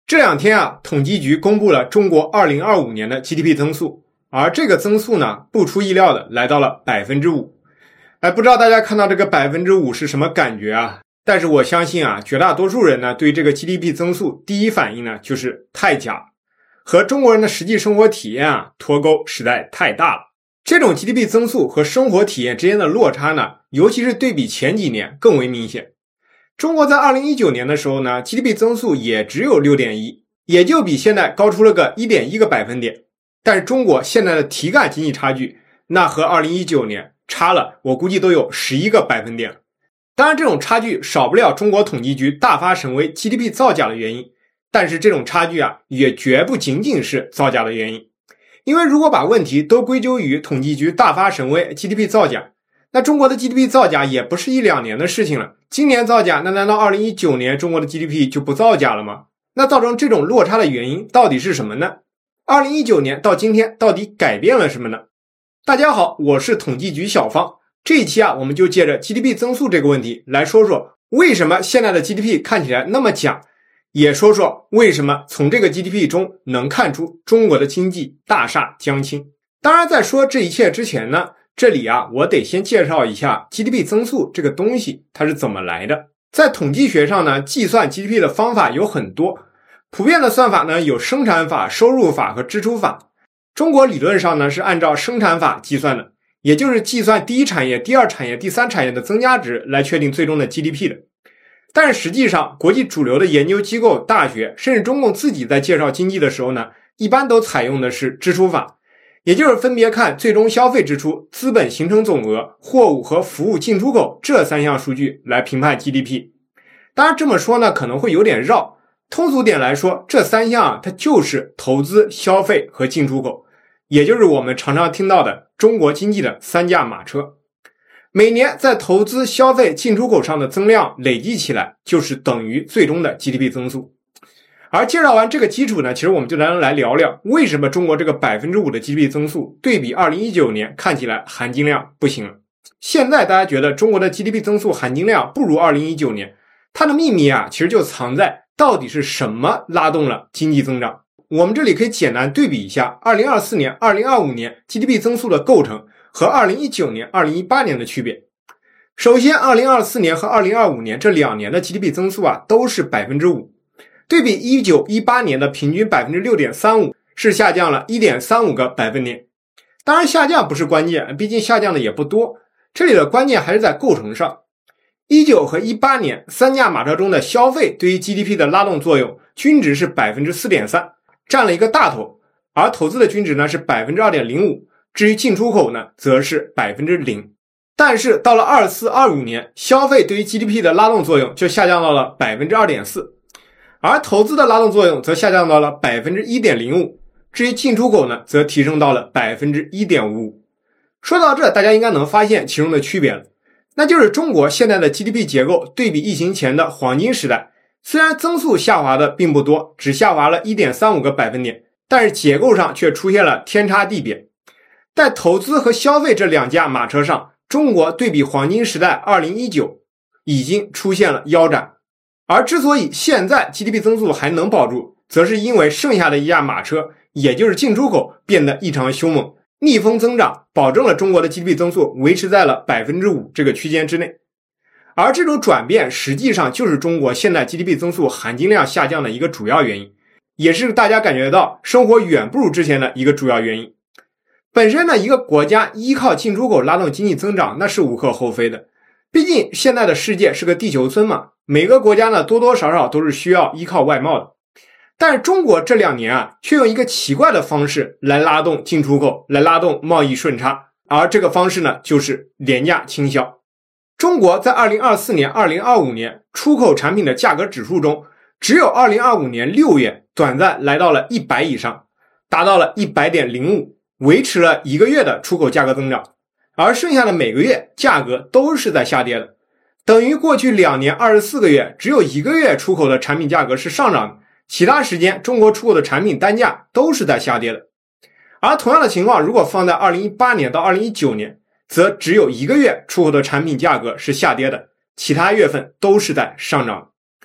这两天啊，统计局公布了中国2025年的 GDP 增速，而这个增速呢，不出意料的来到了 5%。不知道大家看到这个 5% 是什么感觉啊？但是我相信啊，绝大多数人呢，对这个 GDP 增速第一反应呢，就是太假，和中国人的实际生活体验啊，脱钩实在太大了。这种 GDP 增速和生活体验之间的落差呢，尤其是对比前几年更为明显。中国在2019年的时候呢 GDP 增速也只有 6.1， 也就比现在高出了个 1.1个百分点。但是中国现在的体感经济差距，那和2019年差了我估计都有11个百分点了。当然这种差距少不了中国统计局大发神威 GDP 造假的原因，但是这种差距啊，也绝不仅仅是造假的原因。因为如果把问题都归咎于统计局大发神威 GDP 造假，那中国的 GDP 造假也不是1-2年的事情了。今年造假，那难道2019年中国的 GDP 就不造假了吗？那造成这种落差的原因到底是什么呢？2019年到今天到底改变了什么呢？大家好，我是统计局小方。这一期啊，我们就借着 GDP 增速这个问题来说说为什么现在的 GDP 看起来那么假，也说说为什么从这个 GDP 中能看出中国的经济大厦将倾。当然在说这一切之前呢，这里啊，我得先介绍一下 GDP 增速这个东西它是怎么来的。在统计学上呢，计算 GDP 的方法有很多，普遍的算法呢有生产法、收入法和支出法。中国理论上呢是按照生产法计算的，也就是计算第一产业、第二产业、第三产业的增加值来确定最终的 GDP 的。但是实际上，国际主流的研究机构、大学，甚至中共自己在介绍经济的时候呢，一般都采用的是支出法。也就是分别看最终消费支出、资本形成总额、货物和服务进出口这3项数据来评判 GDP。 当然这么说呢可能会有点绕，通俗点来说，这3项啊，它就是投资、消费和进出口，也就是我们常常听到的中国经济的3驾马车。每年在投资、消费、进出口上的增量累计起来，就是等于最终的 GDP 增速。而介绍完这个基础呢，其实我们就来聊聊为什么中国这个 5% 的 GDP 增速对比2019年看起来含金量不行了。现在大家觉得中国的 GDP 增速含金量不如2019年，它的秘密啊，其实就藏在到底是什么拉动了经济增长。我们这里可以简单对比一下2024年、2025年 GDP 增速的构成和2019年、2018年的区别。首先2024年和2025年这2年的 GDP 增速啊，都是 5%。对比19、18年的平均 6.35%， 是下降了 1.35个百分点。当然下降不是关键，毕竟下降的也不多，这里的关键还是在构成上。19和18年3驾马车中的消费对于 GDP 的拉动作用均值是 4.3%， 占了一个大头，而投资的均值呢是 2.05%， 至于进出口呢则是 0%。 但是到了24、25年，消费对于 GDP 的拉动作用就下降到了 2.4%，而投资的拉动作用则下降到了 1.05%， 至于进出口呢，则提升到了 1.55%。 说到这，大家应该能发现其中的区别了，那就是中国现在的 GDP 结构对比疫情前的黄金时代，虽然增速下滑的并不多，只下滑了 1.35个百分点，但是结构上却出现了天差地别。在投资和消费这2驾马车上，中国对比黄金时代2019已经出现了腰斩。而之所以现在 GDP 增速还能保住，则是因为剩下的1驾马车，也就是进出口变得异常凶猛，逆风增长，保证了中国的 GDP 增速维持在了 5% 这个区间之内。而这种转变实际上就是中国现在 GDP 增速含金量下降的一个主要原因，也是大家感觉到生活远不如之前的一个主要原因。本身呢，一个国家依靠进出口拉动经济增长，那是无可厚非的，毕竟现在的世界是个地球村嘛，每个国家呢多多少少都是需要依靠外贸的。但是中国这2年啊，却用一个奇怪的方式来拉动进出口，来拉动贸易顺差，而这个方式呢，就是廉价倾销。中国在2024年、2025年出口产品的价格指数中，只有2025年6月短暂来到了100以上，达到了 100.05， 维持了1个月的出口价格增长，而剩下的每个月价格都是在下跌的。等于过去2年24个月，只有1个月出口的产品价格是上涨的，其他时间中国出口的产品单价都是在下跌的。而同样的情况如果放在2018年到2019年，则只有1个月出口的产品价格是下跌的，其他月份都是在上涨。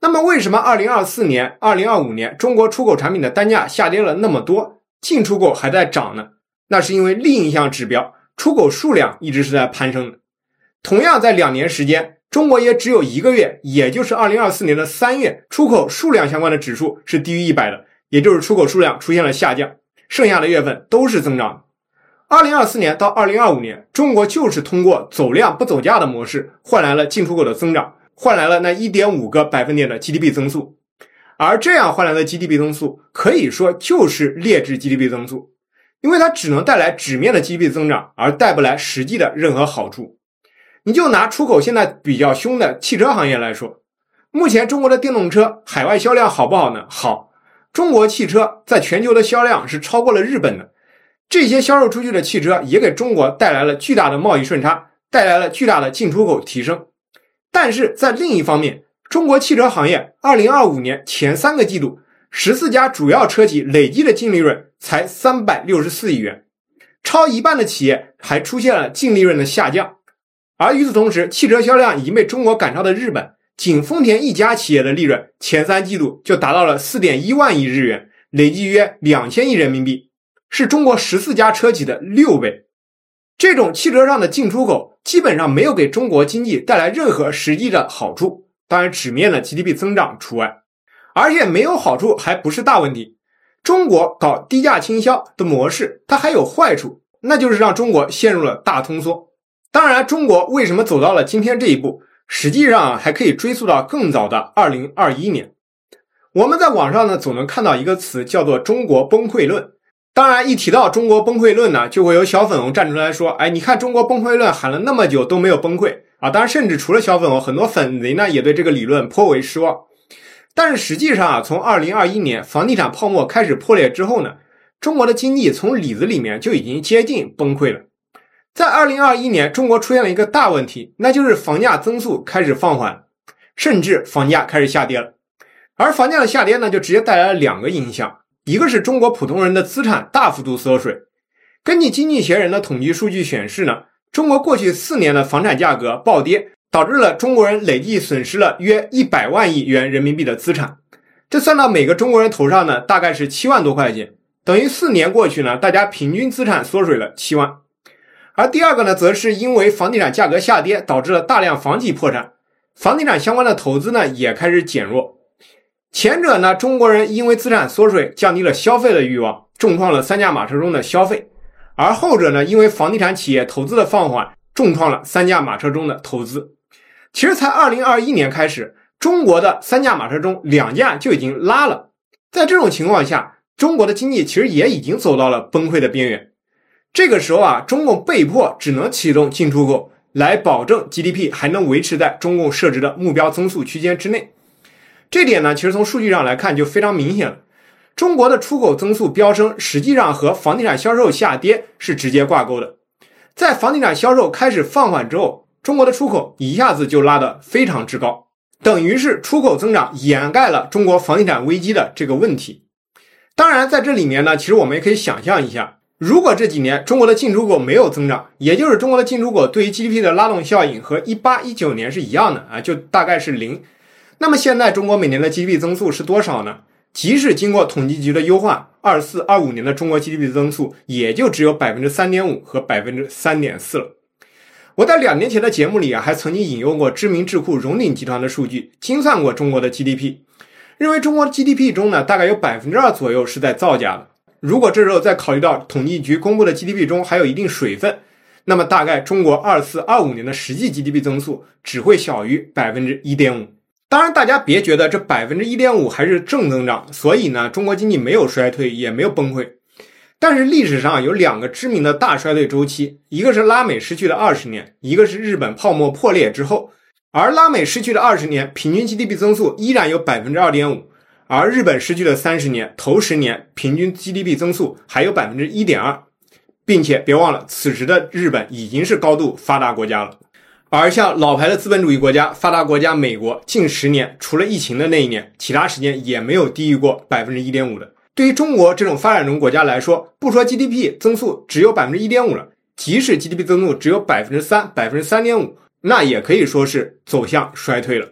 那么为什么2024年、2025年中国出口产品的单价下跌了那么多，进出口还在涨呢？那是因为另一项指标，出口数量一直是在攀升的。同样在2年时间，中国也只有1个月，也就是2024年的3月，出口数量相关的指数是低于100的，也就是出口数量出现了下降，剩下的月份都是增长的。2024年到2025年，中国就是通过走量不走价的模式换来了进出口的增长，换来了那 1.5个百分点的 GDP 增速。而这样换来的 GDP 增速可以说就是劣质 GDP 增速，因为它只能带来纸面的 GDP 增长，而带不来实际的任何好处。你就拿出口现在比较凶的汽车行业来说，目前中国的电动车海外销量好不好呢？好，中国汽车在全球的销量是超过了日本的，这些销售出去的汽车也给中国带来了巨大的贸易顺差，带来了巨大的进出口提升。但是在另一方面，中国汽车行业2025年前3个季度14家主要车企累计的净利润才364亿元，超一半的企业还出现了净利润的下降。而与此同时，汽车销量已经被中国赶超的日本，仅丰田一家企业的利润前3季度就达到了 4.1 万亿日元，累计约2000亿人民币，是中国14家车企的6倍。这种汽车上的进出口基本上没有给中国经济带来任何实际的好处，当然纸面的 GDP 增长除外。而且没有好处还不是大问题，中国搞低价倾销的模式它还有坏处，那就是让中国陷入了大通缩。当然，中国为什么走到了今天这一步，实际上还可以追溯到更早的2021年。我们在网上呢总能看到一个词叫做中国崩溃论。当然一提到中国崩溃论呢，就会有小粉红站出来说，哎，你看中国崩溃论喊了那么久都没有崩溃啊！当然甚至除了小粉红，很多粉贼呢也对这个理论颇为失望。但是实际上啊，从2021年房地产泡沫开始破裂之后呢，中国的经济从里子里面就已经接近崩溃了。在2021年，中国出现了一个大问题，那就是房价增速开始放缓，甚至房价开始下跌了。而房价的下跌呢，就直接带来了2个影响，一个是中国普通人的资产大幅度缩水。根据经济学人的统计数据显示呢，中国过去4年的房产价格暴跌，导致了中国人累计损失了约100万亿元人民币的资产。这算到每个中国人头上呢，大概是7万多块钱，等于4年过去呢，大家平均资产缩水了7万。而第二个呢，则是因为房地产价格下跌，导致了大量房企破产，房地产相关的投资呢也开始减弱。前者呢，中国人因为资产缩水降低了消费的欲望，重创了3驾马车中的消费；而后者呢，因为房地产企业投资的放缓，重创了3驾马车中的投资。其实才2021年开始，中国的3驾马车中2驾就已经拉了。在这种情况下，中国的经济其实也已经走到了崩溃的边缘。这个时候啊，中共被迫只能启动进出口，来保证 GDP 还能维持在中共设置的目标增速区间之内。这点呢，其实从数据上来看就非常明显了。中国的出口增速飙升，实际上和房地产销售下跌是直接挂钩的。在房地产销售开始放缓之后，中国的出口一下子就拉得非常之高，等于是出口增长掩盖了中国房地产危机的这个问题。当然在这里面呢，其实我们也可以想象一下，如果这几年中国的进出口没有增长，也就是中国的进出口对于 GDP 的拉动效应和18、19年是一样的啊，就大概是0。那么现在中国每年的 GDP 增速是多少呢？即使经过统计局的优化，24、25年的中国 GDP 增速也就只有 3.5% 和 3.4% 了。我在2年前的节目里啊，还曾经引用过知名智库荣鼎集团的数据，精算过中国的 GDP， 认为中国 GDP 中呢，大概有 2% 左右是在造假的。如果这时候再考虑到统计局公布的 GDP 中还有一定水分，那么大概中国24、25年的实际 GDP 增速只会小于 1.5%。当然大家别觉得这 1.5% 还是正增长，所以呢，中国经济没有衰退也没有崩溃。但是历史上有2个知名的大衰退周期，一个是拉美失去的20年，一个是日本泡沫破裂之后。而拉美失去的20年平均 GDP 增速依然有 2.5%， 而日本失去的30年头10年平均 GDP 增速还有 1.2%， 并且别忘了此时的日本已经是高度发达国家了。而像老牌的资本主义国家发达国家美国，近10年除了疫情的那一年，其他时间也没有低于过 1.5% 的。对于中国这种发展中国家来说，不说 GDP 增速只有 1.5% 了，即使 GDP 增速只有 3%、3.5%， 那也可以说是走向衰退了。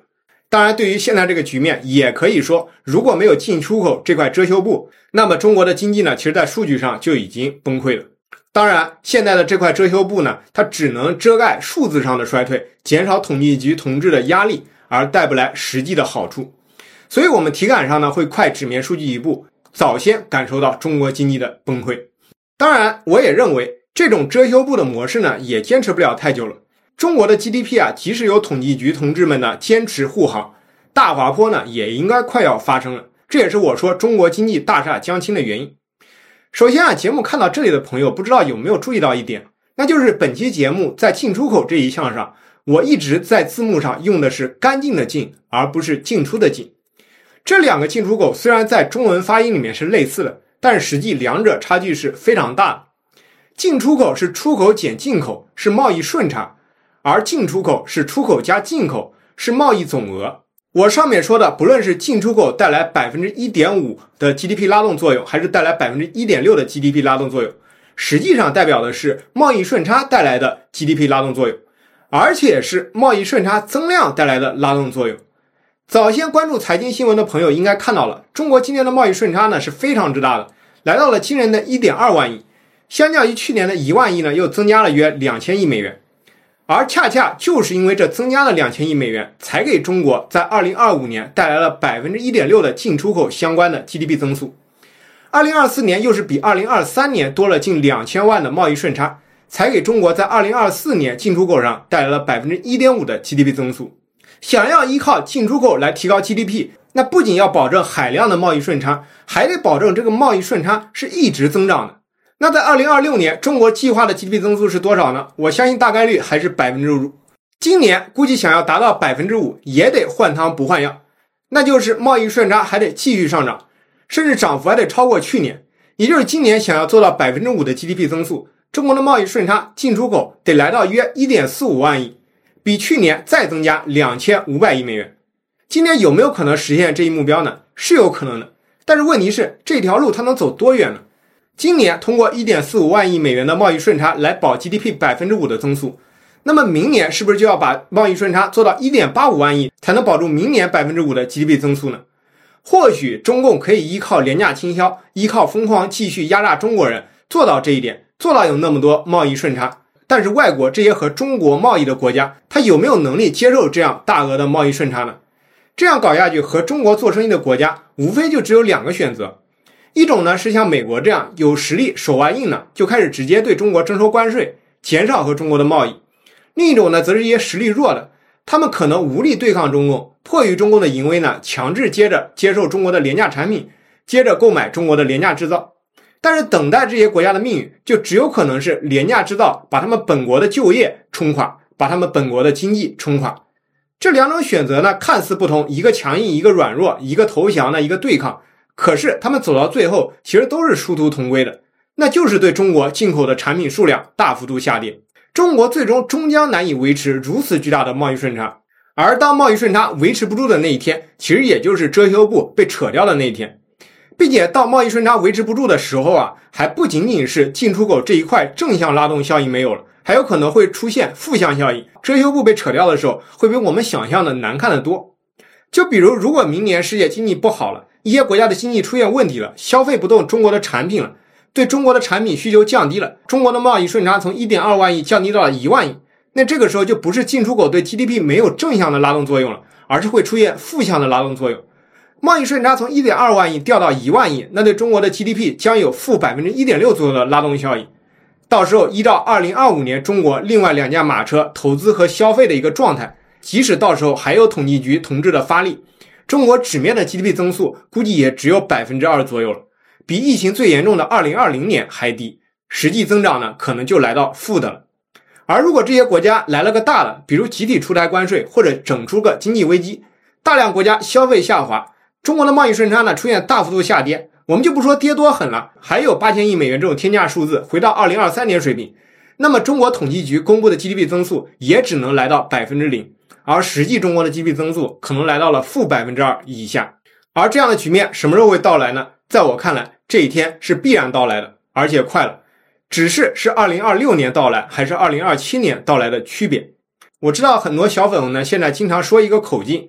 当然，对于现在这个局面，也可以说，如果没有进出口这块遮羞布，那么中国的经济呢，其实在数据上就已经崩溃了。当然，现在的这块遮羞布呢，它只能遮盖数字上的衰退，减少统计局同志的压力，而带不来实际的好处。所以我们体感上呢，会快纸面数据一步，早先感受到中国经济的崩溃。当然，我也认为这种遮羞布的模式呢，也坚持不了太久了。中国的 GDP 啊，即使有统计局同志们呢坚持护航，大滑坡呢也应该快要发生了。这也是我说中国经济大厦将倾的原因。首先啊，节目看到这里的朋友不知道有没有注意到一点，那就是本期节目在进出口这一项上，我一直在字幕上用的是干净的净，而不是进出的进。这两个进出口虽然在中文发音里面是类似的，但是实际两者差距是非常大的。进出口是出口减进口，是贸易顺差，而进出口是出口加进口，是贸易总额。我上面说的，不论是进出口带来 1.5% 的 GDP 拉动作用，还是带来 1.6% 的 GDP 拉动作用，实际上代表的是贸易顺差带来的 GDP 拉动作用，而且是贸易顺差增量带来的拉动作用。早先关注财经新闻的朋友应该看到了，中国今年的贸易顺差呢是非常之大的，来到了惊人的 1.2 万亿，相较于去年的1万亿呢，又增加了约2000亿美元。而恰恰就是因为这增加了2000亿美元，才给中国在2025年带来了 1.6% 的进出口相关的 GDP 增速。2024年又是比2023年多了近2000万的贸易顺差，才给中国在2024年进出口上带来了 1.5% 的 GDP 增速。想要依靠进出口来提高 GDP， 那不仅要保证海量的贸易顺差，还得保证这个贸易顺差是一直增长的。那在2026年，中国计划的 GDP 增速是多少呢？我相信大概率还是 5%。今年估计想要达到 5%， 也得换汤不换药，那就是贸易顺差还得继续上涨，甚至涨幅还得超过去年。也就是今年想要做到 5% 的 GDP 增速，中国的贸易顺差进出口得来到约 1.45 万亿，比去年再增加2500亿美元。今年有没有可能实现这一目标呢？是有可能的，但是问题是这条路它能走多远呢？今年通过 1.45 万亿美元的贸易顺差来保 GDP 5% 的增速，那么明年是不是就要把贸易顺差做到 1.85 万亿才能保住明年 5% 的 GDP 增速呢？或许中共可以依靠廉价倾销，依靠疯狂继续压榨中国人做到这一点，做到有那么多贸易顺差。但是外国这些和中国贸易的国家，它有没有能力接受这样大额的贸易顺差呢？这样搞下去，和中国做生意的国家无非就只有两个选择。一种呢是像美国这样有实力手腕硬呢，就开始直接对中国征收关税，减少和中国的贸易。另一种呢则是一些实力弱的，他们可能无力对抗中共，迫于中共的淫威呢，强制接着接受中国的廉价产品，接着购买中国的廉价制造。但是等待这些国家的命运，就只有可能是廉价制造把他们本国的就业冲垮，把他们本国的经济冲垮。这两种选择呢看似不同，一个强硬，一个软弱，一个投降呢，一个对抗。可是他们走到最后其实都是殊途同归的，那就是对中国进口的产品数量大幅度下跌，中国最终终将难以维持如此巨大的贸易顺差。而当贸易顺差维持不住的那一天，其实也就是遮羞布被扯掉的那一天。并且到贸易顺差维持不住的时候啊，还不仅仅是进出口这一块正向拉动效应没有了，还有可能会出现负向效应。遮羞布被扯掉的时候，会比我们想象的难看得多。就比如如果明年世界经济不好了，一些国家的经济出现问题了，消费不动中国的产品了，对中国的产品需求降低了，中国的贸易顺差从 1.2 万亿降低到了1万亿，那这个时候就不是进出口对 GDP 没有正向的拉动作用了，而是会出现负向的拉动作用。贸易顺差从 1.2 万亿掉到1万亿，那对中国的 GDP 将有负 1.6% 左右的拉动效应。到时候依照2025年中国另外两驾马车投资和消费的一个状态，即使到时候还有统计局同志的发力，中国纸面的 GDP 增速估计也只有 2% 左右了，比疫情最严重的2020年还低，实际增长呢可能就来到负的了。而如果这些国家来了个大的，比如集体出台关税，或者整出个经济危机，大量国家消费下滑，中国的贸易顺差呢出现大幅度下跌，我们就不说跌多狠了，还有8000亿美元这种天价数字回到2023年水平，那么中国统计局公布的 GDP 增速也只能来到 0%， 而实际中国的 GDP 增速可能来到了负 2% 以下。而这样的局面什么时候会到来呢？在我看来，这一天是必然到来的，而且快了，只是2026年到来还是2027年到来的区别。我知道很多小粉红呢现在经常说一个口径，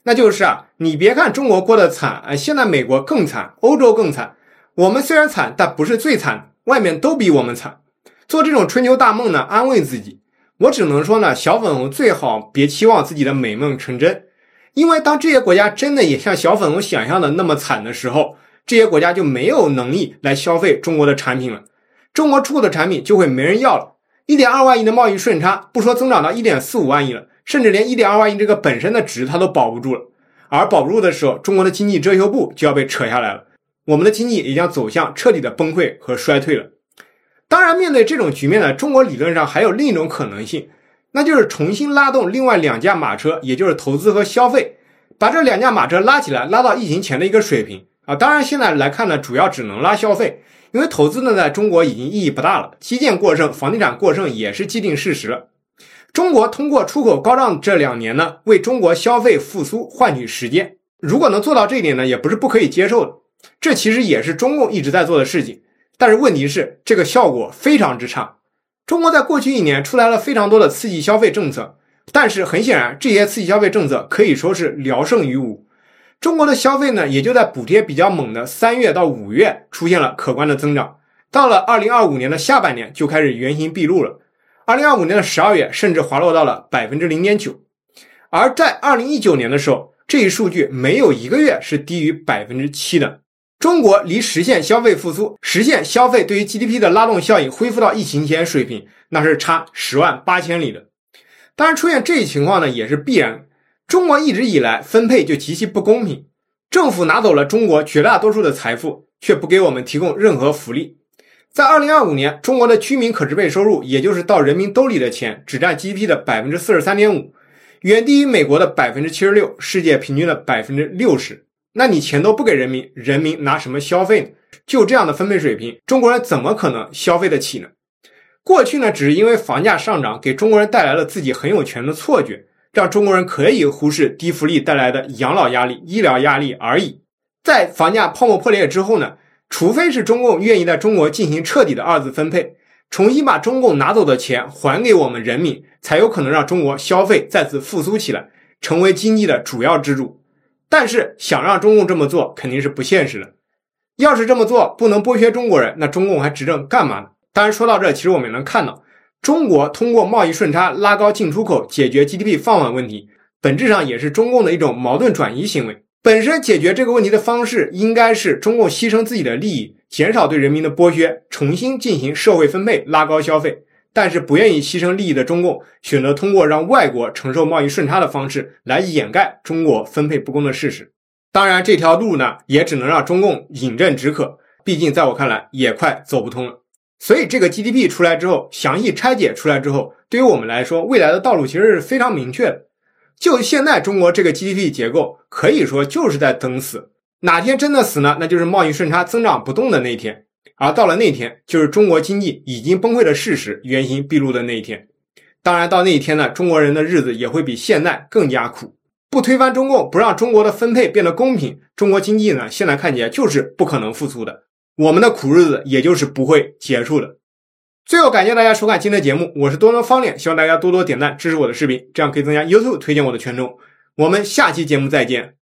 那就是你别看中国过得惨，现在美国更惨，欧洲更惨，我们虽然惨，但不是最惨，外面都比我们惨。做这种春秋大梦呢，安慰自己，我只能说呢，小粉红最好别期望自己的美梦成真，因为当这些国家真的也像小粉红想象的那么惨的时候，这些国家就没有能力来消费中国的产品了，中国出口的产品就会没人要了。1.2万亿的贸易顺差，不说增长到1.45万亿了，甚至连1.2万亿这个本身的值它都保不住了。而保不住的时候，中国的经济遮羞布就要被扯下来了，我们的经济也将走向彻底的崩溃和衰退了。当然，面对这种局面呢，中国理论上还有另一种可能性，那就是重新拉动另外两驾马车，也就是投资和消费，把这两驾马车拉起来，拉到疫情前的一个水平当然现在来看呢，主要只能拉消费，因为投资呢在中国已经意义不大了，基建过剩、房地产过剩也是既定事实了。中国通过出口高涨这2年呢，为中国消费复苏换取时间，如果能做到这一点呢，也不是不可以接受的，这其实也是中共一直在做的事情。但是问题是，这个效果非常之差。中国在过去1年出来了非常多的刺激消费政策，但是很显然，这些刺激消费政策可以说是聊胜于无。中国的消费呢，也就在补贴比较猛的3月到5月出现了可观的增长，到了2025年的下半年就开始原形毕露了。2025年的12月甚至滑落到了 0.9%， 而在2019年的时候，这一数据没有一个月是低于 7% 的。中国离实现消费复苏，实现消费对于 GDP 的拉动效应恢复到疫情前水平，那是差10万8千里的。当然出现这一情况呢，也是必然。中国一直以来分配就极其不公平，政府拿走了中国绝大多数的财富，却不给我们提供任何福利。在2025年，中国的居民可支配收入，也就是到人民兜里的钱，只占 GDP 的 43.5%， 远低于美国的 76%， 世界平均的 60%。那你钱都不给人民，人民拿什么消费呢？就这样的分配水平，中国人怎么可能消费得起呢？过去呢，只是因为房价上涨给中国人带来了自己很有权的错觉，让中国人可以忽视低福利带来的养老压力、医疗压力而已。在房价泡沫破裂之后呢，除非是中共愿意在中国进行彻底的二次分配，重新把中共拿走的钱还给我们人民，才有可能让中国消费再次复苏起来，成为经济的主要支柱。但是想让中共这么做肯定是不现实的，要是这么做不能剥削中国人，那中共还执政干嘛呢？当然说到这，其实我们也能看到，中国通过贸易顺差拉高进出口解决 GDP 放缓问题，本质上也是中共的一种矛盾转移行为。本身解决这个问题的方式应该是中共牺牲自己的利益，减少对人民的剥削，重新进行社会分配，拉高消费。但是不愿意牺牲利益的中共选择通过让外国承受贸易顺差的方式来掩盖中国分配不公的事实。当然这条路呢，也只能让中共饮鸩止渴，毕竟在我看来也快走不通了。所以这个 GDP 出来之后，详细拆解出来之后，对于我们来说，未来的道路其实是非常明确的。就现在中国这个 GDP 结构，可以说就是在等死。哪天真的死呢？那就是贸易顺差增长不动的那一天。而到了那天，就是中国经济已经崩溃的事实原形毕露的那一天。当然到那一天呢，中国人的日子也会比现在更加苦。不推翻中共，不让中国的分配变得公平，中国经济呢，现在看起来就是不可能复苏的。我们的苦日子也就是不会结束的。最后感谢大家收看今天的节目，我是多能方脸，希望大家多多点赞支持我的视频，这样可以增加 YouTube 推荐我的权重。我们下期节目再见。